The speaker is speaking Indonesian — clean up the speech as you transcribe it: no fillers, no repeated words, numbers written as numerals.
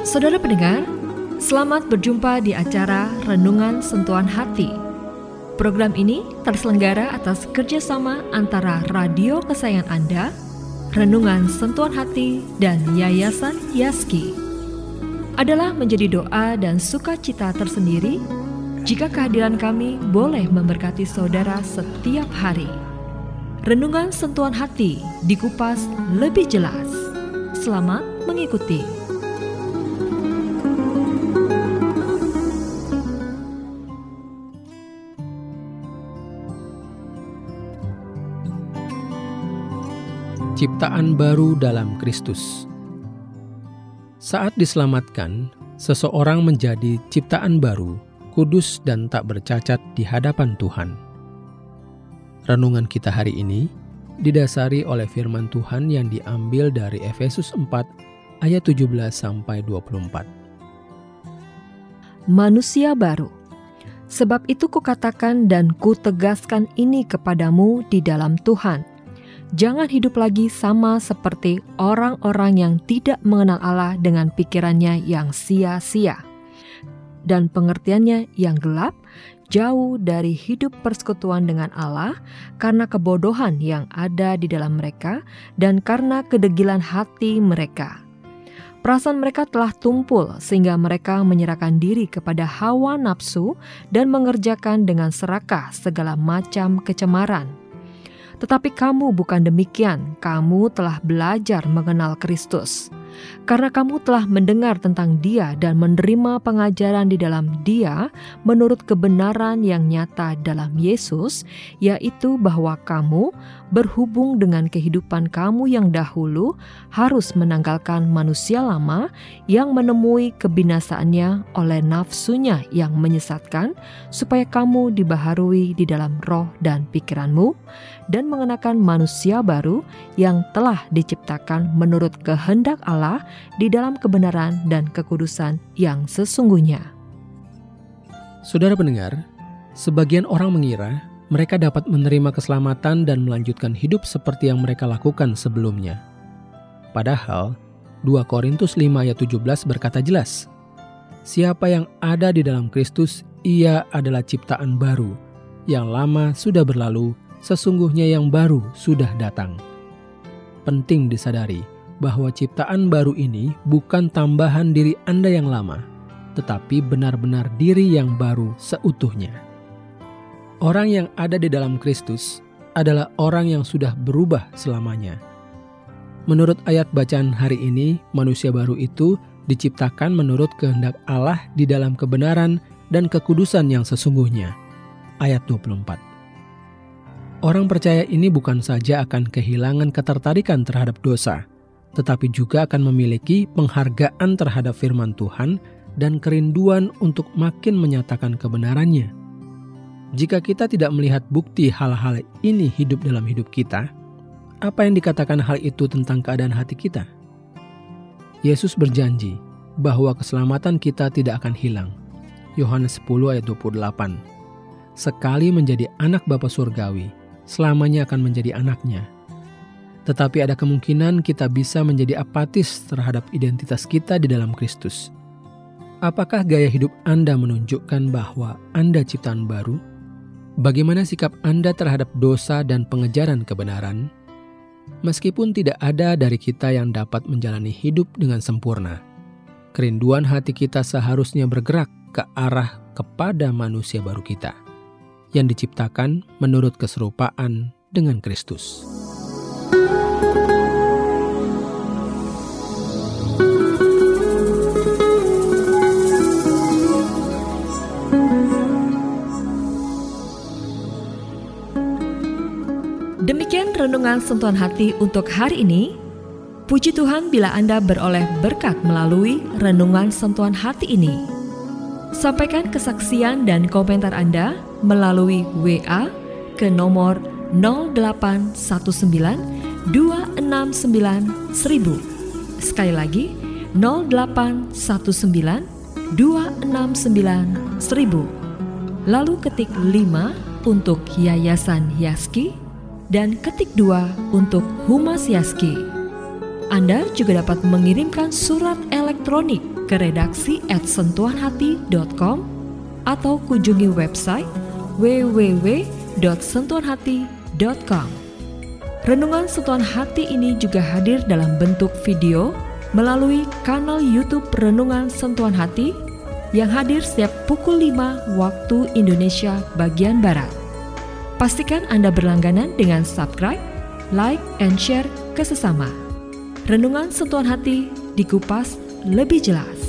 Saudara pendengar, selamat berjumpa di acara Renungan Sentuhan Hati. Program ini terselenggara atas kerjasama antara radio kesayangan Anda, Renungan Sentuhan Hati, dan Yayasan Yaski. Adalah menjadi doa dan sukacita tersendiri jika kehadiran kami boleh memberkati saudara setiap hari. Renungan Sentuhan Hati dikupas lebih jelas. Selamat mengikuti. Ciptaan baru dalam Kristus. Saat diselamatkan, seseorang menjadi ciptaan baru, kudus dan tak bercacat di hadapan Tuhan. Renungan kita hari ini didasari oleh firman Tuhan yang diambil dari Efesus 4 ayat 17-24. Manusia baru. Sebab itu kukatakan dan kutegaskan ini kepadamu di dalam Tuhan. Jangan hidup lagi sama seperti orang-orang yang tidak mengenal Allah dengan pikirannya yang sia-sia dan pengertiannya yang gelap, jauh dari hidup persekutuan dengan Allah karena kebodohan yang ada di dalam mereka dan karena kedegilan hati mereka. Perasaan mereka telah tumpul sehingga mereka menyerahkan diri kepada hawa nafsu dan mengerjakan dengan serakah segala macam kecemaran. Tetapi kamu bukan demikian, kamu telah belajar mengenal Kristus. Karena kamu telah mendengar tentang Dia dan menerima pengajaran di dalam Dia menurut kebenaran yang nyata dalam Yesus, yaitu bahwa kamu berhubung dengan kehidupan kamu yang dahulu harus menanggalkan manusia lama yang menemui kebinasaannya oleh nafsunya yang menyesatkan, supaya kamu dibaharui di dalam roh dan pikiranmu, dan mengenakan manusia baru yang telah diciptakan menurut kehendak Allah di dalam kebenaran dan kekudusan yang sesungguhnya. Saudara pendengar, sebagian orang mengira mereka dapat menerima keselamatan dan melanjutkan hidup seperti yang mereka lakukan sebelumnya. Padahal 2 Korintus 5 ayat 17 berkata jelas, siapa yang ada di dalam Kristus, ia adalah ciptaan baru. Yang lama sudah berlalu, sesungguhnya yang baru sudah datang. Penting disadari bahwa ciptaan baru ini bukan tambahan diri Anda yang lama, tetapi benar-benar diri yang baru seutuhnya. Orang yang ada di dalam Kristus adalah orang yang sudah berubah selamanya. Menurut ayat bacaan hari ini, manusia baru itu diciptakan menurut kehendak Allah di dalam kebenaran dan kekudusan yang sesungguhnya. Ayat 24. Orang percaya ini bukan saja akan kehilangan ketertarikan terhadap dosa, tetapi juga akan memiliki penghargaan terhadap firman Tuhan dan kerinduan untuk makin menyatakan kebenarannya. Jika kita tidak melihat bukti hal-hal ini hidup dalam hidup kita, apa yang dikatakan hal itu tentang keadaan hati kita? Yesus berjanji bahwa keselamatan kita tidak akan hilang. Yohanes 10 ayat 28. Sekali menjadi anak Bapa surgawi, selamanya akan menjadi anaknya. Tetapi ada kemungkinan kita bisa menjadi apatis terhadap identitas kita di dalam Kristus. Apakah gaya hidup Anda menunjukkan bahwa Anda ciptaan baru? Bagaimana sikap Anda terhadap dosa dan pengejaran kebenaran? Meskipun tidak ada dari kita yang dapat menjalani hidup dengan sempurna, kerinduan hati kita seharusnya bergerak ke arah kepada manusia baru kita, yang diciptakan menurut keserupaan dengan Kristus. Demikian renungan sentuhan hati untuk hari ini. Puji Tuhan bila Anda beroleh berkat melalui renungan sentuhan hati ini. Sampaikan kesaksian dan komentar Anda melalui WA ke nomor 0819 269 1000. Sekali lagi 0819 269 1000. Lalu ketik 5 untuk Yayasan Yaski dan ketik 2 untuk Humas Yaski. Anda juga dapat mengirimkan surat elektronik ke redaksi @sentuhanhati.com atau kunjungi website www.sentuhanhati.com. Renungan Sentuhan Hati ini juga hadir dalam bentuk video melalui kanal YouTube Renungan Sentuhan Hati yang hadir setiap pukul 5 waktu Indonesia bagian Barat. Pastikan Anda berlangganan dengan subscribe, like, and share ke sesama. Renungan Sentuhan Hati dikupas lebih jelas.